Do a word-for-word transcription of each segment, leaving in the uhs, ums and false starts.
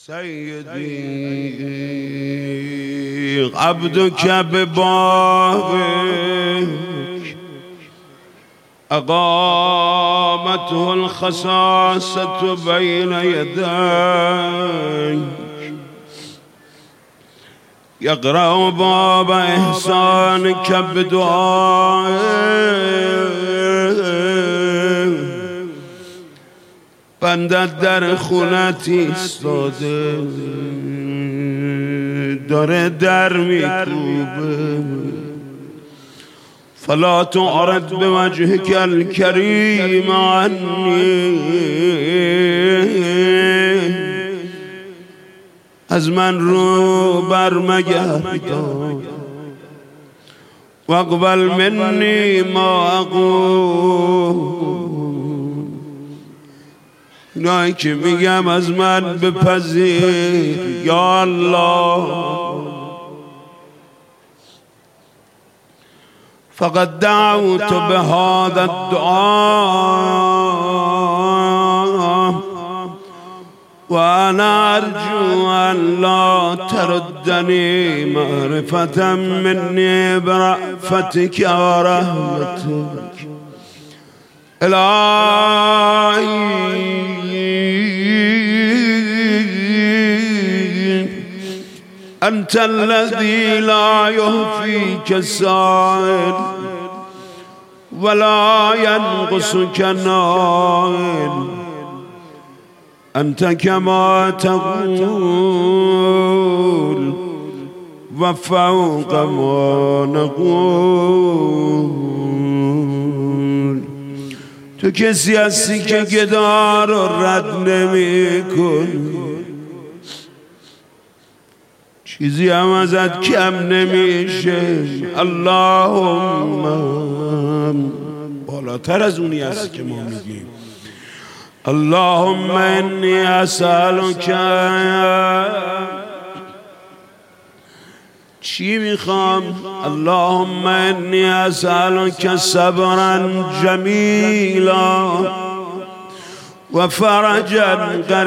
سيدي عبدك ببابك أقامته الخصاصة بين يديك يقرأ باب إحسانك بدعائك بندت در خونت ایستاده داره در میکوبه فلا تعرض بوجهك الكريم عني از من رو برمگردان واقبل منی ما اقول اینایی که میگم از من بپذیر یا الله فقد دعوت بهذا الدعاء وانا ارجو ان لا تردني معرفة مني برأفتك ورحمتك الهی أنت الذي لا يهفيك السائل ولا ينقصك النائل أنت كما تقول وفوق ما نقول تو کسی هستی که گدا رو رد نمی کن چیزی هم ازت کم نمیشه اللهم بالاتر از اونی هست که ما میگیم اللهم انی اسألک چی میخوام اللهم انی اسألک صبرا جمیلا و فرجا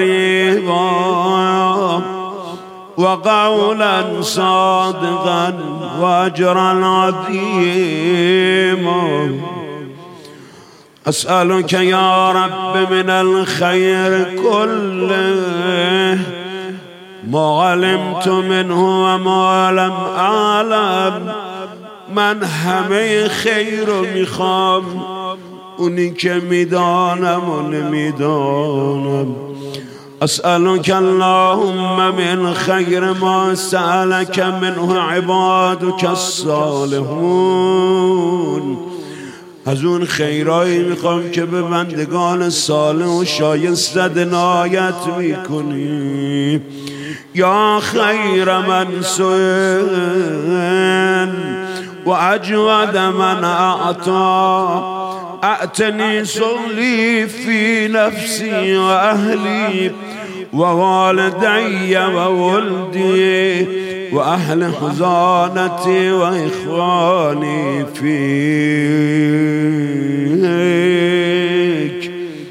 قریبا وقولا صادقا واجرا عظيما أسألك يا رب من الخير كله ما علمت منه وما لم أعلم من همه خیر رو میخوام اونی که میدانم و نمیدانم أسألك اللهم من خير ما سألك منه عبادك الصالحون از اون خیرایی میخوام که به بندگان صالح و شایسته عنایت میکنی یا خیر من سئل و اجود من اعطا اعتني صلي في نفسي وأهلي ووالدي وولدي وأهل خزانتي وإخواني فيك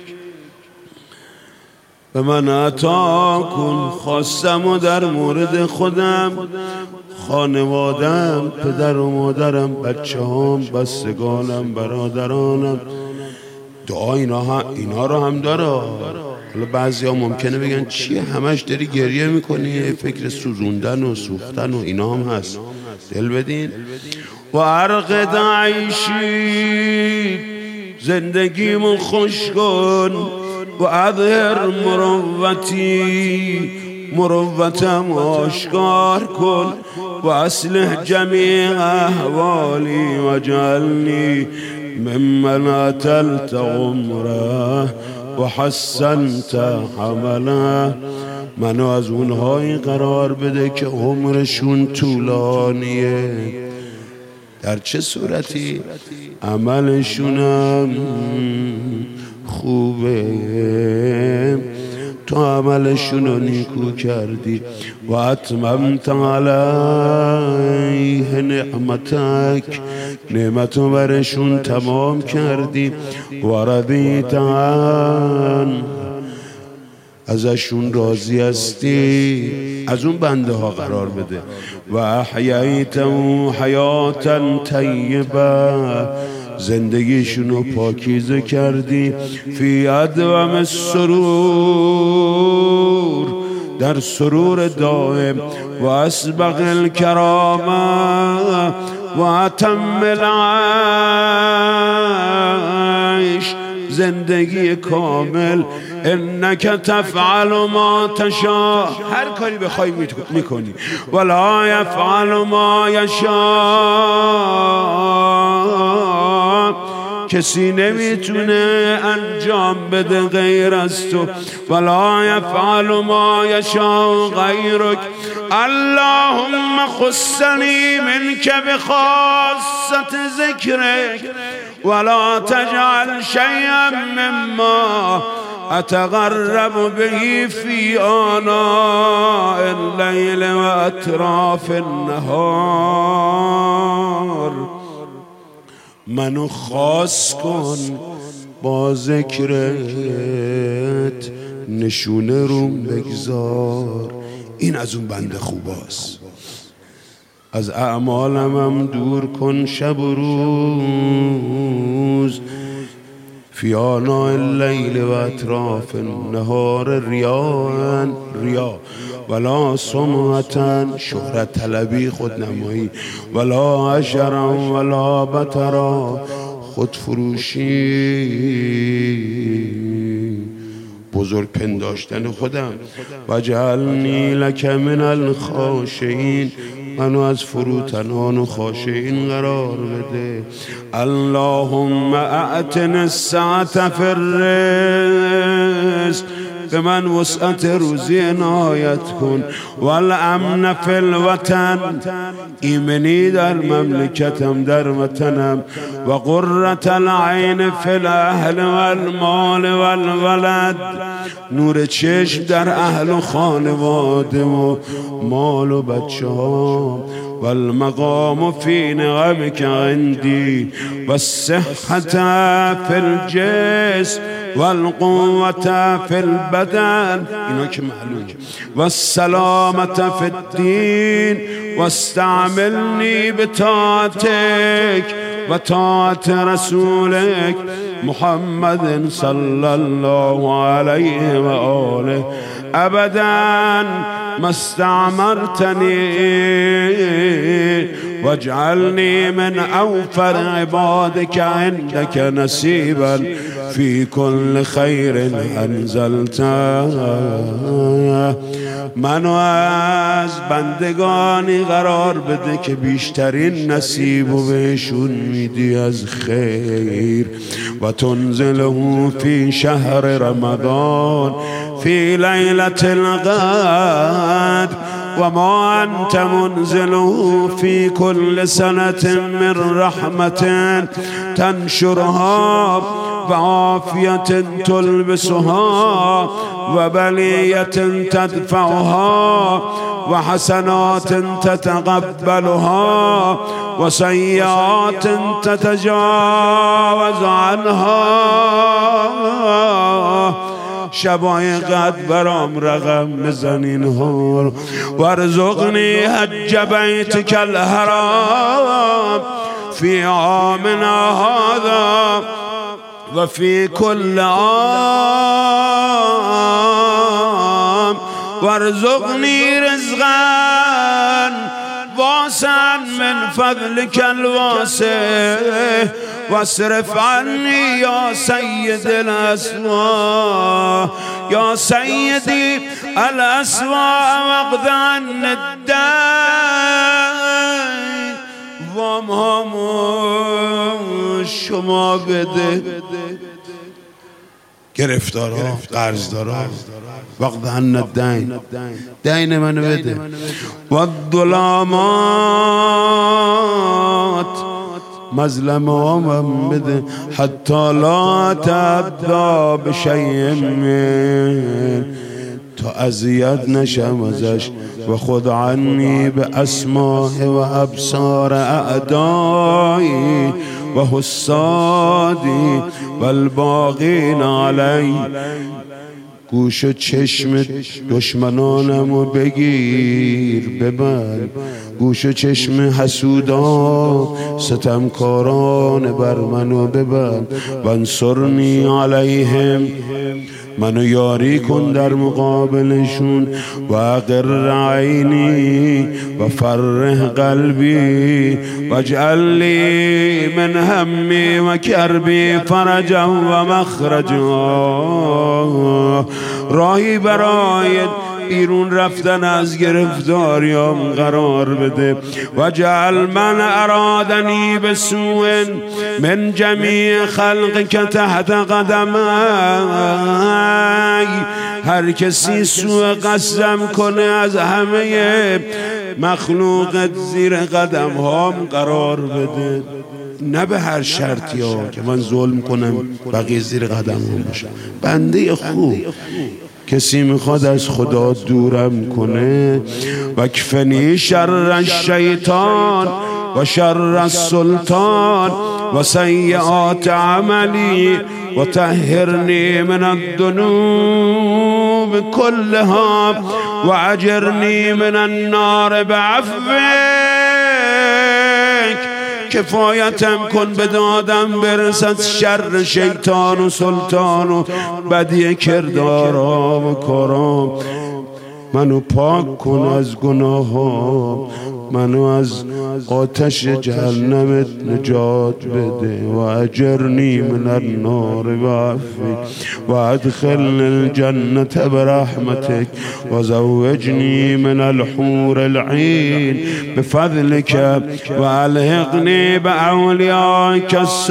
فمن أتاكن خواستم در مورد خودم خانوادم پدر و مادرم بچه هم بستگانم برادرانم دعا اینا, ها اینا رو هم داره حالا بعضی ها ممکنه بگن چیه همش داری گریه میکنی فکر سوزوندن و سوختن و اینا هم هست دل بدین و ارقد عیشی زندگیمو خوش کن و اظهر مروتی مروتم آشکار کن و اصلح جمیع احوالی و جعلنی ممن اتلت عمره و حسنت حمله منو از اونهایی قرار بده که عمرشون طولانیه در چه صورتی؟ عملشونم خوبه تو عملشون رو نیکو کردی و اتممت علیه نعمتک نعمتو برشون تمام کردی و رضیت عن ازشون راضی هستی از اون بنده ها قرار بده. و احییتهم حیاتا طیبه، زندگیشونو پاکیزه کردی. فی ادوم السرور، در سرور دائم. و اسبغ الکرامه و اتم العیش، زندگی کامل. انک تفعل ما تشاء، هر کاری بخوای میکنی. ولا یفعل ما یشاء، کسی نمیتونه انجام بده غیر از تو. ولا یفعل ما یشاء غیرک. اللهم خصنی منک بخاصة ذکرک ولا تجعل شیئا مما اتقرب به فی آناء اللیل و اطراف النهار. منو خاص کن با ذکرت، نشونه روم بگذار. این از اون بنده خوباست. از اعمالم هم دور کن شب و روز. فی آناء اللیل و اطراف النهار ریاء، ریا ولا سمعة، شهرت طلبی، خودنمایی. ولا عشرا ولا بطرا، خودفروشی، بزرگ پنداشتن خودم. و جعلنی لک من الخاشعین، منو از فروتنان و خاشعین قرار بده. اللهم اعطنی السعة فی الرزق، به من وسعت روزی عنایت کن. والامن فی الوطن، ایمنی در مملکتم، در وطنم. و قرة العین فی الاهل والمال والولد، نور چشم در اهل و خانواده و مال و بچه ها. والمقام فی نعمک عندی و الصحة فی الجسم والقوة فی البدن، اینا که معلوم. والسلامة فی الدین واستعملنی بطاعتک و طاعت رسولک محمد صلی الله علیه و آله. ابدا ما استعمرتنی واجعلنی من اوفر عبادك عندك نصیبا فی کل خیر انزلته. منو از بندگانی قرار بده که بیشترین نصیب و بهشون میدی از خیر. و تنزله فی شهر رمضان فی لیلة القدر و ما انت منزله فی کل سنة من رحمة تنشرها و عافیت تلبسها و بلیت تدفعها و حسنات تتقبلها و سیئات تتجاوز عنها. شبای قدر برام رقم بزنین ها. وارزقنی حج بیتک الحرام فی عامنا هذا و فی کل عام. وارزقنی رزقا واسعا من فضلك الواسع واصرف عني یا سید الاسوا یا سیدی الاسوا واقض عن الدین. وام همو شما بده، گرفتارا قرضدارا، وقت عن الدین، دین منو بده. و الظلامات، مظلمه هم بده. حتی لا تعدا بشیء من، تا اذیت نشم ازش. و خود عنی به اسماء و ابصار اعدایی و حسادی و الباغین علی. گوش و چشم دشمنانمو بگیر ببند، گوش و چشم حسودان ستمکاران بر منو ببند. وانصرنی علیهم، منو یاری کن در مقابلشون. و اقر عینی و فرح قلبی واجعل لی من همی و کربی فرجا و مخرجا. راهی برای بیرون رفتن از گرفتاریام قرار بده. و جعل من ارادنی بسوء من جمیع خلق که تحت قدمی، هر کسی سوء قصدم کنه از همه مخلوقت زیر قدم هام قرار بده. نه به هر شرطی ها که من ظلم کنم بقیه زیر قدم هم باشم. بنده خوب کسی میخواد از خدا دورم کنه، و کفنی شر الشیطان و شر السلطان و سیئات عملی و طهرنی من الذنوب كلها و اجرنی من النار بعفوک. کفایتم کن به دادم برسد شر شیطان و سلطان و بدی کردارام و کارام. منو پاک کن از گناهام، منو از آتش جهنمت نجات بده. و اجرنی من النار بعفوک و ادخلنی الجنة برحمتک و زوجنی من الحور العین بفضلک و الحقنی باولیائک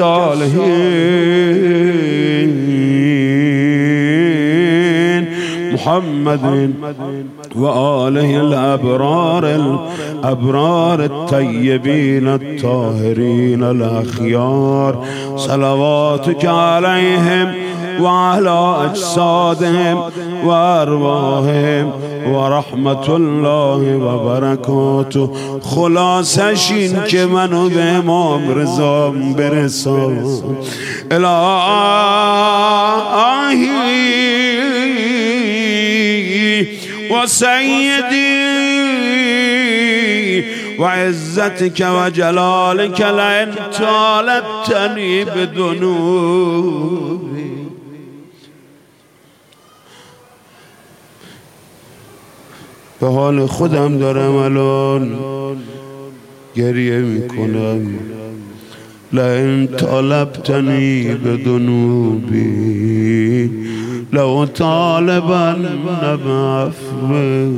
الصالحین محمد و آله الابرار الابرار الطیبین الطاهرین الاخیار. صلواتک علیهم و علی اجسادهم و ارواحهم و رحمت الله و برکاته. خلاصش این که منو به امام رضا برسان. الهی و سیدی و عزتك و جلالك لئن طالبتنی بذنوبی. به حال خودم دارم الان گریه میکنم. لئن طالبتنی بذنوبی لو طالبن بعفوک.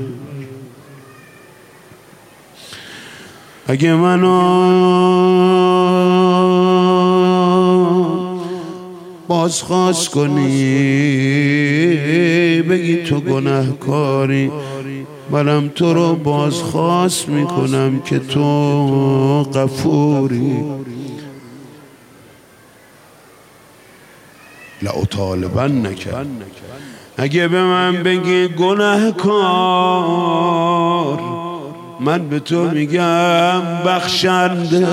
اگه منو بازخواست کنی بگی تو گناهکاری، منم تو رو بازخواست میکنم که تو غفوری. لأطالبنک، اگه به من بگی گناهکار من به تو میگم بخشنده.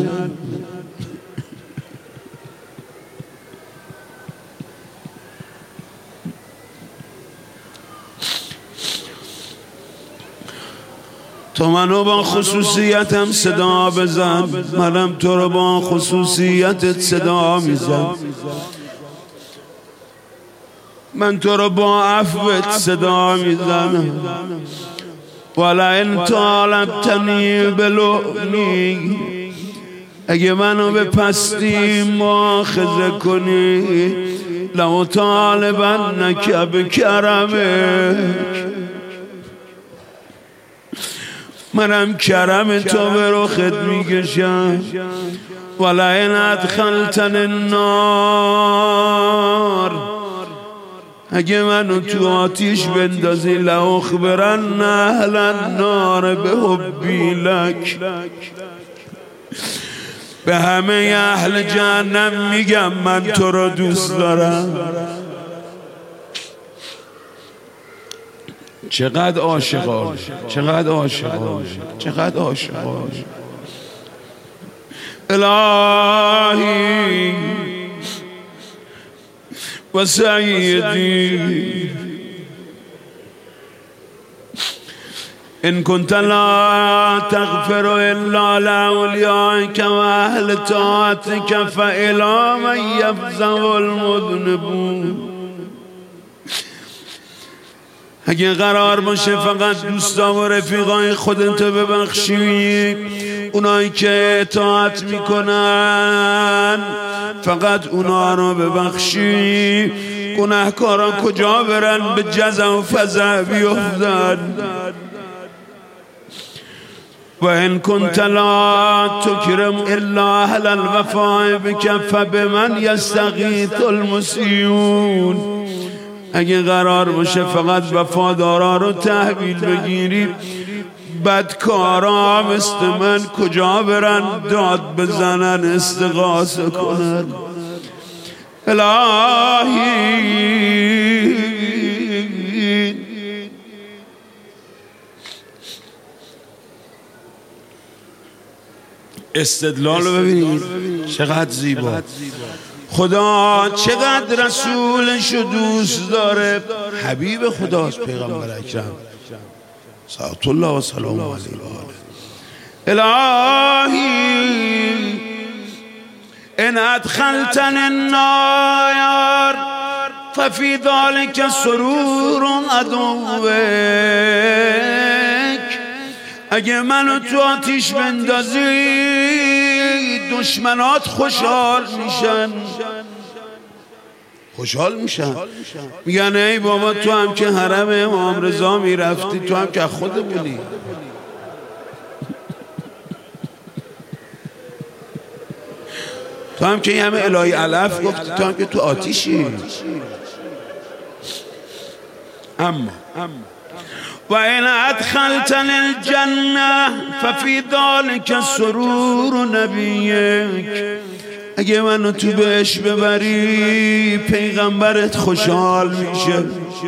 تو منو با خصوصیتم صدا بزن، منم تو رو با خصوصیتت صدا میزن. من تو رو با عفوت صدا میزنم. ولئن طالبتنی بلؤمی، اگه منو به پستی مؤاخذه کنی لو طالبنک بکرمک، منم کرم تو به رخت میکشم. ولئن ادخلتنی النار، اگه منو تو آتیش بندازی لأخبرن اهل النار بحبی لک، به همه اهل جهنم میگم من تو رو دوست دارم. چقدر عاشقانه، چقدر عاشقانه، چقدر عاشقانه. الهی و سیدی إن كنت لا تغفر إلا لأوليائك وأهل طاعتك فإلى من يفزع المذنبون. اگه قرار باشه فقط دوستا و رفیقای خودت ببخشی، اونایی که اطاعت میکنن فقط اونا رو ببخشی، گناهکارا کجا برن به جزع و فزع بیفتن؟ و ان كنت لا تكرم الا اهل الوفاء بك فبمن يستغيث المسيئون. اگه قرار باشه فقط وفادارا رو تحویل بگیری، بدکارا مثل من کجا برن داد بزنن استغاثه کنن؟ الهی استدلال رو ببینید چقدر زیبا. خدا چقدر رسولش رو دوست داره. حبیب خداست پیغمبر اکرم صلوات الله و سلام علیه. الهی ان ادخلتنی النار ففی ذلک سرور عدوک. اگه منو تو آتیش بندازی دشمنات خوشحال میشن، خوشحال میشن، میگن ای بابا تو هم که حرم امام رضا میرفتی، تو هم که خودمونی. تو هم که یه همه الهی علف گفتی، تو هم که تو آتیشی. اما و این ادخلتن الجنه ففی ذلک سرور نبیک. اگه منو تو بهش ببری پیغمبرت خوشحال میشه.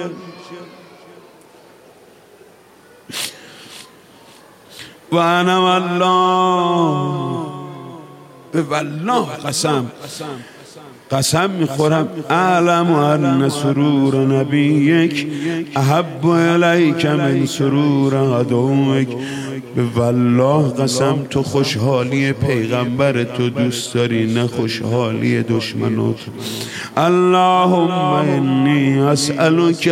و انا والله، به والله قسم قسم میخورم، اعلم ان سرور نبیک احب الیک من سرور عدوک. به والله قسم تو خوشحالی پیغمبر تو دوست داری نه خوشحالی دشمنات. اللهم انی اسألک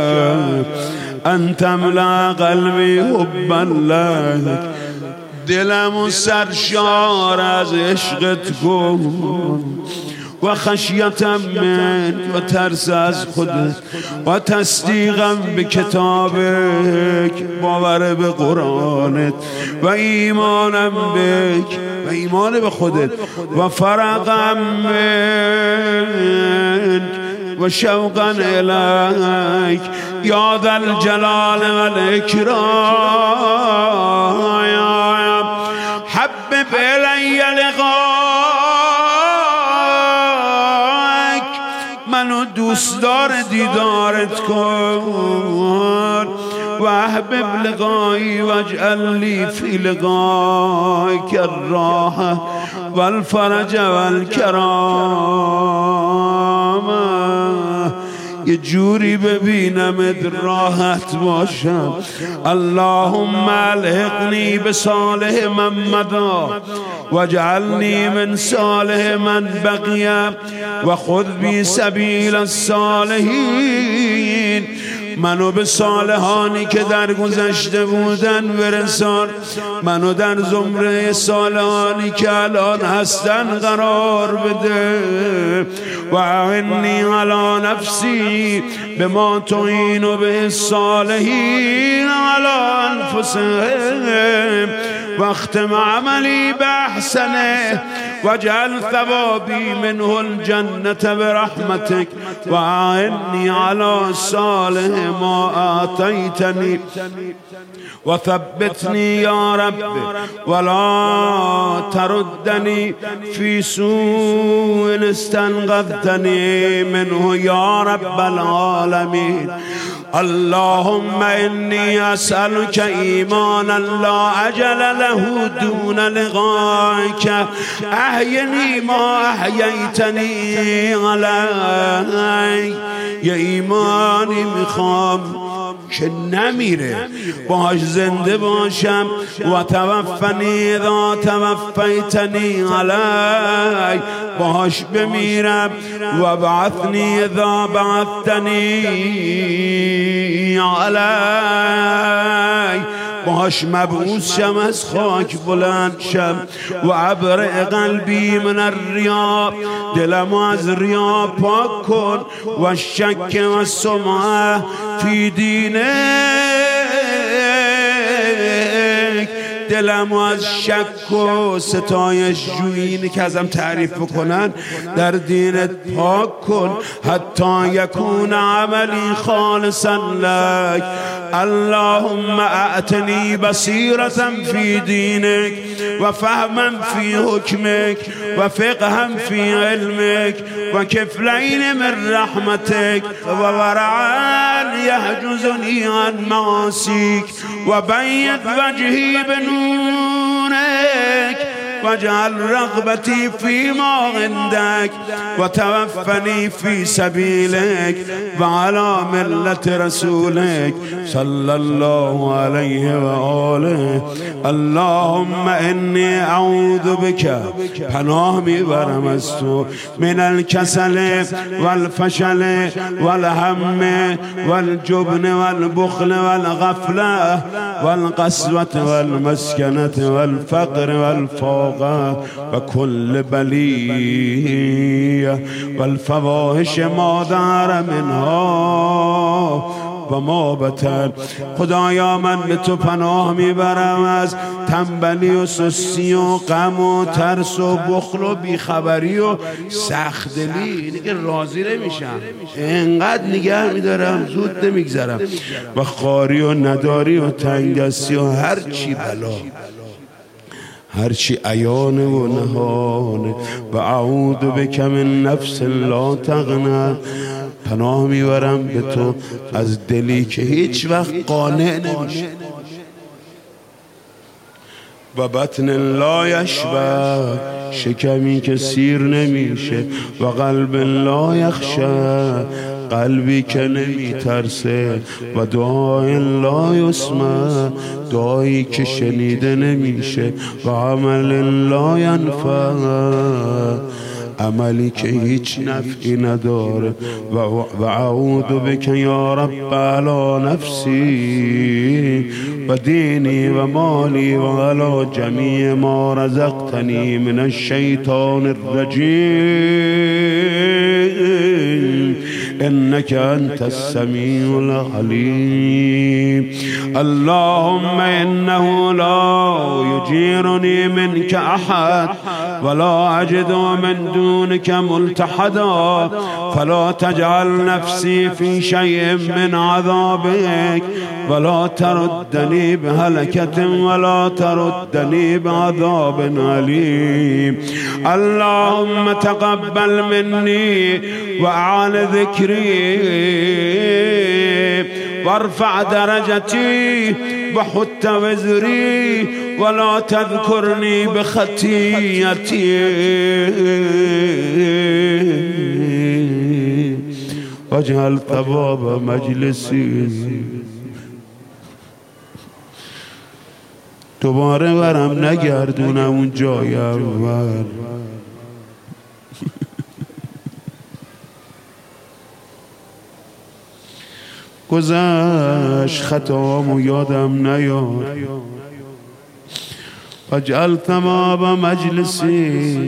ان تملأ قلبی حبا لک. دلمو سرشار از عشقت کن و خشیتم من و ترس از خودت و تصدیقم به کتابک، باور به قرآنت و ایمانم بک و ایمان به خودت و فرقم من و شوقا الیک یا ذا الجلال و الاکرام. حبب الی لقاءک، منو دوست دار دیدارت کن. و احبب لقایی واجعل لی فی لقائک الراحة والفرج والکرامة. یه جوری ببینم راحت باشم. اللهم الحقنی بصالح من مضی واجعلنی من صالح من بقی و خذ بی سبیل الصالحین. منو به صالحانی که در گذشته بودن برسان، منو در زمره صالحانی که الان هستن قرار بده. و اعنی علی نفسی بما تعین به الصالحین علی انفسهم واختم عملی باحسنه واجعل ثوابی منه الجنة برحمتك و اعنی علی صالح ما آتیتنی و ثبتنی یا رب ولا تردنی فی سوء استنقذتنی منه یا رب العالمین. اللهم إني أسألك إيمانا لا أجل له دون لقائك أحيني ما أحييتني علي. یه ایمانی میخوام که نمیره، باهاش زنده باشم. و توفنی اذا توفیتنی علی، باهاش بمیرم. و بعثنی اذا بعثتنی علی، باهاش مبعوث شم، از خاک بلند شم. و ابرئ قلبی من الریا، دلم از ریا پاک کن. و شک و سمعه فی دینک، دلم از شک و ستایش جویی که ازم تعریف بکنن در دینت پاک کن. حتی یکون عملی خالصا لک. اللهم اعتنی بصیرة فی دینک و فهما فی حکمک و فقها فی علمک و کفلین من رحمتک و ورعا یحجزنی عن معاصیک و بید وجهی بنورک واجعل رغبتي فيما عندك وتوفني في سبيلك وعلى ملة رسولك صلى الله عليه وآله. اللهم إني أعوذ بك، پناه میبرم از تو، من الكسل والفشل والهم والجبن والبخل والغفلة والقسوة والمسكنة والفقر والفوق و کل بلیه و الفواحش ما ظهر منها و ما بطن. خدایا من به تو پناه میبرم از تنبلی و سستی و غم و ترس و بخل و بیخبری و سختدلی. اینی که راضی نمیشم، اینقدر نگه میدارم زود نمیگذرم. و خواری و نداری و تنگستی و هر چی بلا، هرچی عیانه و نهانه. و اعوذ بک من نفس لا تغنی، پناه میبرم به تو از دلی که هیچ وقت قانع نمیشه. و بطن لا یشبع، شکمی که سیر نمیشه. و قلب لا یخشع، قلبی که نمی ترسه. و دعای لا یسمع، دعایی که شنیده نمیشه. و عمل لا ینفع، عملی که هیچ نفعی نداره. و اعوذ بک یا رب علی نفسی و دینی و مالی و علی جمیع ما رزقتنی من الشیطان الرجیم انك انت السمیع العلیم. اللهم انه لا یجیرنی منك احد ولا اجد من دونك ملتحدا فلا تجعل نفسي في شيء من عذابك ولا تردني بهلكة ولا تردني بعذاب أليم. اللهم تقبل مني وأعل ذكري وارفع درجتي وحط وزري ولا تذكرني بخطيئتي واجعل ثواب مجلسي. دوباره برم نگردونم اون جای اول. گذشت خطامو یادم نیاد. واجعل ثواب مجلسی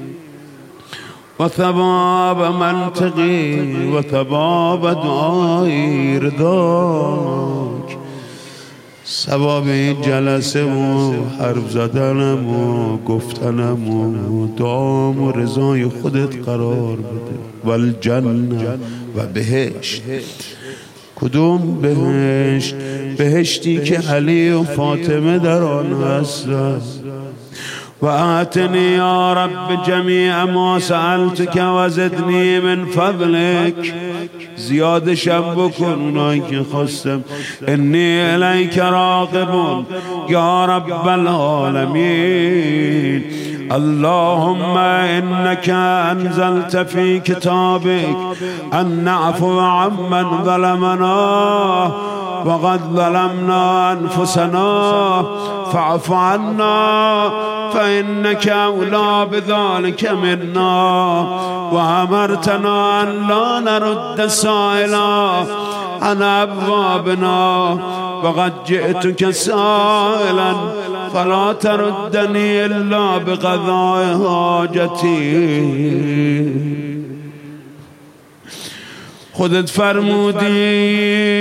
و ثواب منطقی و ثواب دعای رضاک. ثواب این جلسه و حرف زدنم و گفتنم و دعام و رضای خودت قرار بده. والجنه و بهشت. کدوم بهشت؟ بهشتی که علی و فاطمه در آن هستند. وآتني يا رب جميع ما سألتك وزدني من فضلك. زیادشم بکن اونایی که خواستم. انی الیک راغب یا رب العالمین. اللهم انك انزلت في كتابك ان نعفو عمن ظلمنا وقد ظلمنا انفسنا فاعف عنا فانك اولى بذلك منا. وامرتنا ان لا نرد سائلا عن ابوابنا وقد جئتك سائلا فلا تردني الا بقضاء حاجتي. خودت فرمودی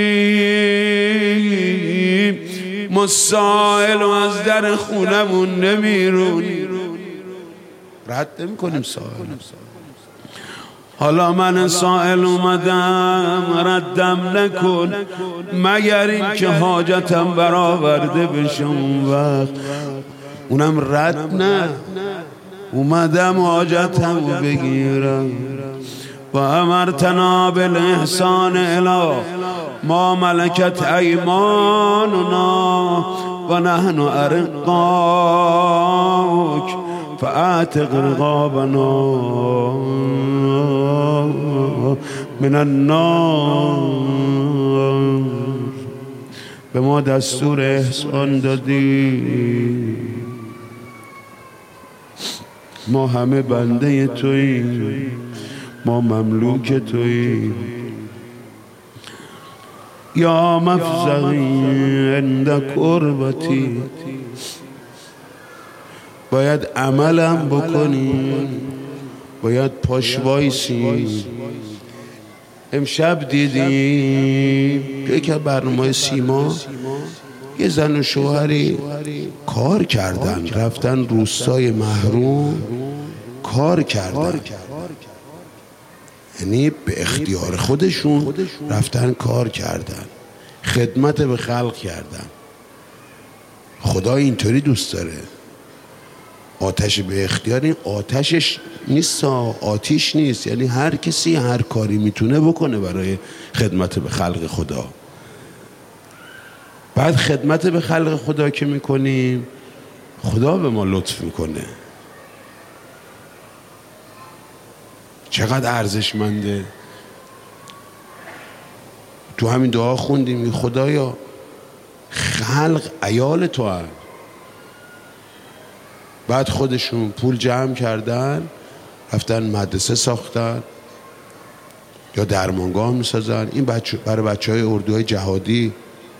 ما سائل و از در خونمون نمیرونی، رد نمی کنیم سائل. حالا من سائل اومدم ردم نکن مگر این که حاجتم برآورده بشه. اون وقت اونم رد نه، اومدم حاجتم رو بگیرم. و امرتنا بالاحسان الی ما ملکت ایماننا و نحن ارقاک فاعتق رقابنا من النار. به ما دستور احسان دادی، ما همه بنده توییم، ما مملوک توییم. یا مفزعی عند کربتی، باید عملم بکنی، باید پاش وایسی. امشب دیدیم یک برنامه سیما یه زن و شوهری کار کردن، رفتن روستای محروم کار کردن، یعنی به اختیار خودشون رفتن کار کردن، خدمت به خلق کردن. خدا اینطوری دوست داره. آتش به اختیار این آتشش نیست، آتیش نیست، یعنی هر کسی هر کاری میتونه بکنه برای خدمت به خلق خدا. بعد خدمت به خلق خدا که میکنیم خدا به ما لطف میکنه. چقدر ارزشمنده. تو همین دعا خوندیم خدایا خلق عیال تو هم. بعد خودشون پول جمع کردن رفتن مدرسه ساختن یا درمانگاه میسازن. این بچه برای بچه های اردوهای جهادی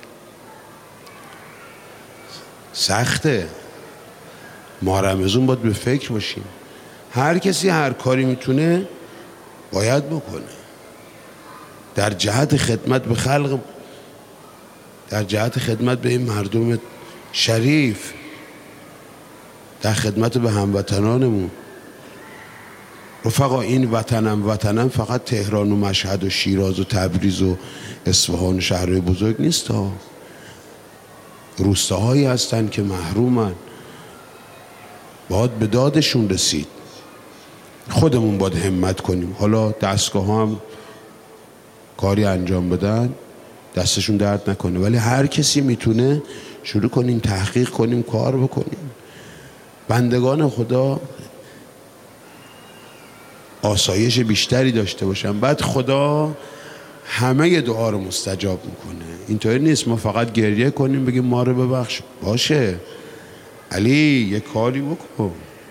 سخته. ما رمضان باید به فکر باشیم. هر کسی هر کاری میتونه باید بکنه در جهت خدمت به خلق، در جهت خدمت به این مردم شریف، در خدمت به هموطنانمون. رفقا این وطنم وطنم فقط تهران و مشهد و شیراز و تبریز و اصفهان و شهرهای بزرگ نیست ها. روستاهایی هستن که محرومن، باید به دادشون رسید. خودمون باید همت کنیم. حالا دستگاه هم کاری انجام بدن دستشون درد نکنه، ولی هر کسی میتونه شروع کنیم تحقیق کنیم کار بکنیم. بندگان خدا آسایش بیشتری داشته باشن، بعد خدا همه دعا رو مستجاب میکنه. اینطوری نیست ما فقط گریه کنیم بگیم ما رو ببخش. باشه علی یه کاری بکن.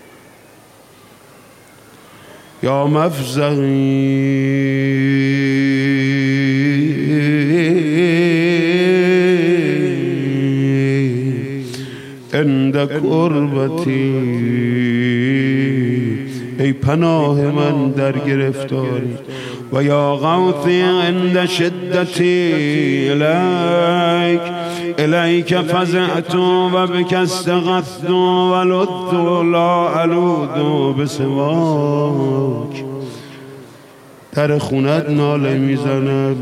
یا مفزعی عند کربتی، ای پناه من در گرفتاری. و یا غوثی عند شدتی الیک الیک فزعت و بک استغثت و لذت لا الود بسواک. در خونت ناله میزند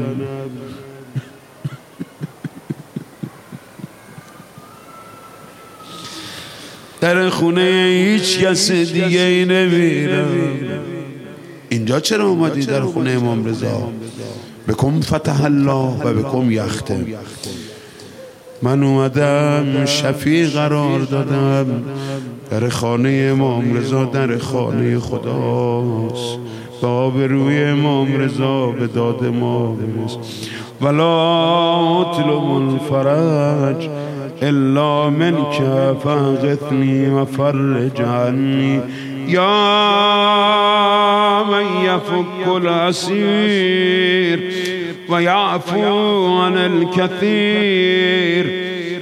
در خونه هیچ کس دیگه ای نمیرم. اینجا چرا اومدی در خونه امام رضا؟ بکم فتح الله و بکم یختم. من اومدم شفیع قرار دادم. در خانه امام رضا در خانه خداست. به آبروی امام رضا به داد ما برس. ولا اطلب الفرج الا منك فاغثني وفرج عني یا من يفك الاسير ويعفو عن الكثير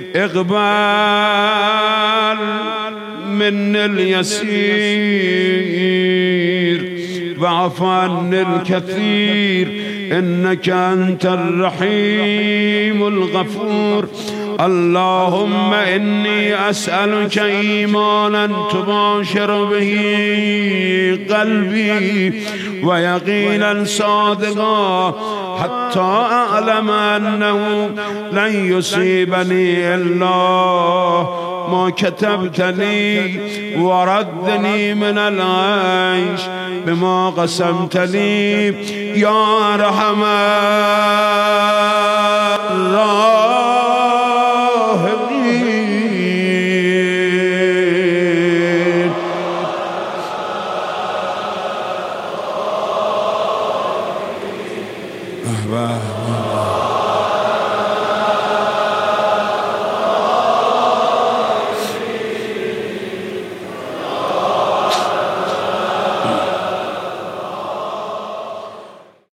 اقبل من اليسير واعف عن الكثير إنك أنت الرحيم الغفور. اللهم إني أسألك إيمانا تباشر به قلبي ويقينا صادقا حتى أعلم أنه لن يصيبني إلا ما كتبت لي وردني من العيش بما قسمت لي يا أرحم الراحمين. أحباب